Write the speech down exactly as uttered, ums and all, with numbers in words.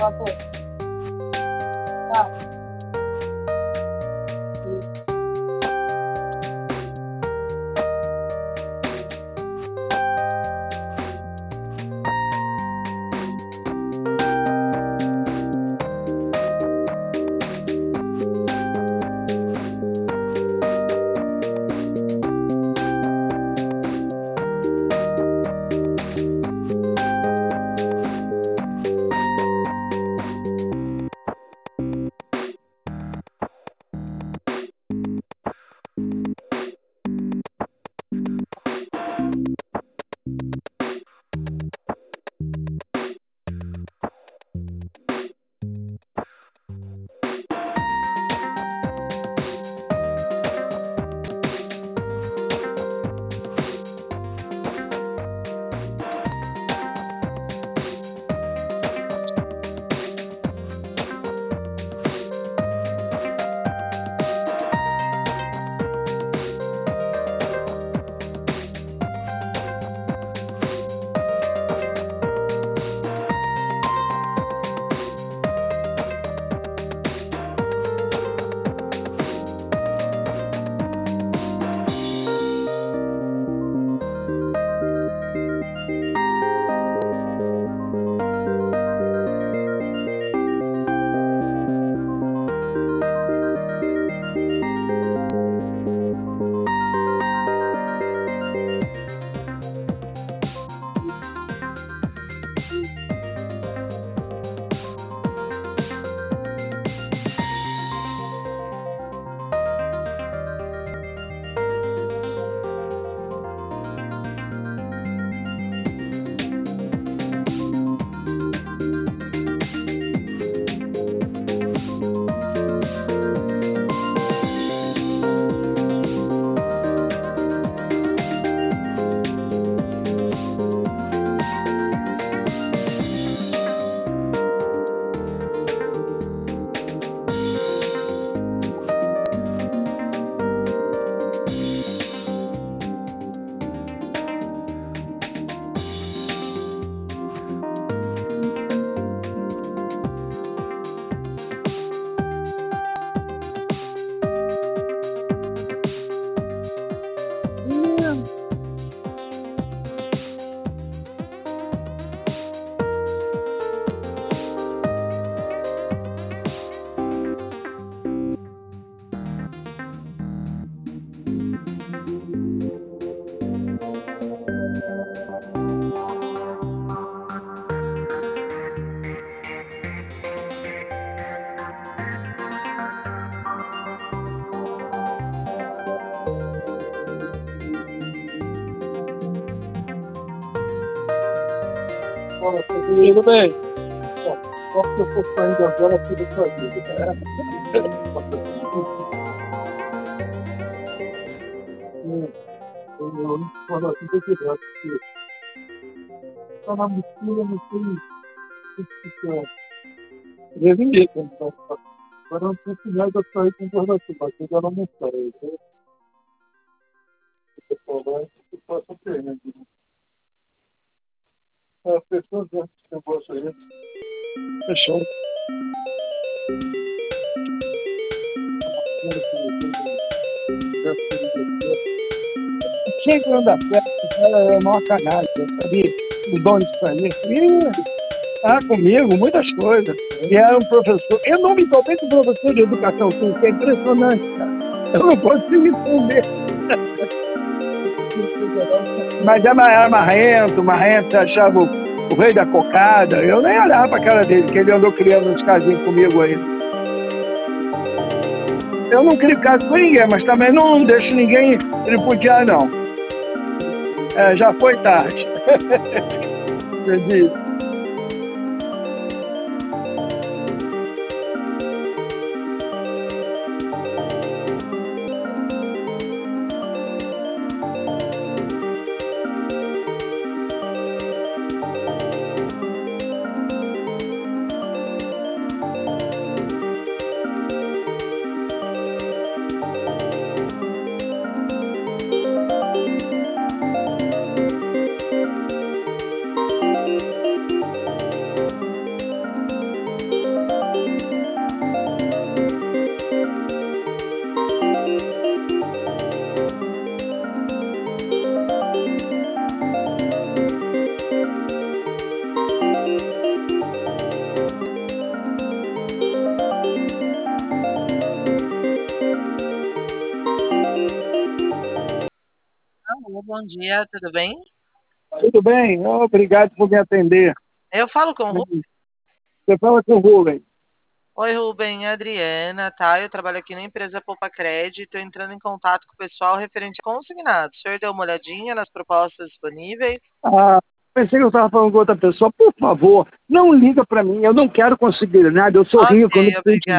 Tudo bem. Só que eu estou saindo agora aqui do Brasil. Eu não falo aqui do que está na mistura, não tem revenir. Agora não tem sinal de sair com informação, mas eu já não mostrei. Você falar que passa pena. As pessoas já que eu gosto aí. Fechou. Chega que anda perto, é uma canagem, sabia? Os donos de família. Ah, comigo, muitas coisas. E era um professor. Eu não me dou bem com professor de educação física, é impressionante, cara. Eu não consigo entender. Mas era, era marrento, marrento, achava o, o rei da cocada. Eu nem olhava pra cara dele, que ele andou criando uns casinhos comigo aí. Eu não crio caso com ninguém, mas também não deixo ninguém tripudiar, não. É, já foi tarde. Entendi. bom dia, tudo bem? Tudo bem? Obrigado por me atender. Eu falo com o Rubem. Você fala com o Rubem. Oi, Rubem, é a Adriana, tá? Eu trabalho aqui na empresa Poupa Crédito, entrando em contato com o pessoal referente a consignado. O senhor deu uma olhadinha nas propostas disponíveis? Ah, pensei que eu estava falando com outra pessoa. Por favor, não liga para mim. Eu não quero conseguir nada. Eu sou rico, eu não Ok, preciso de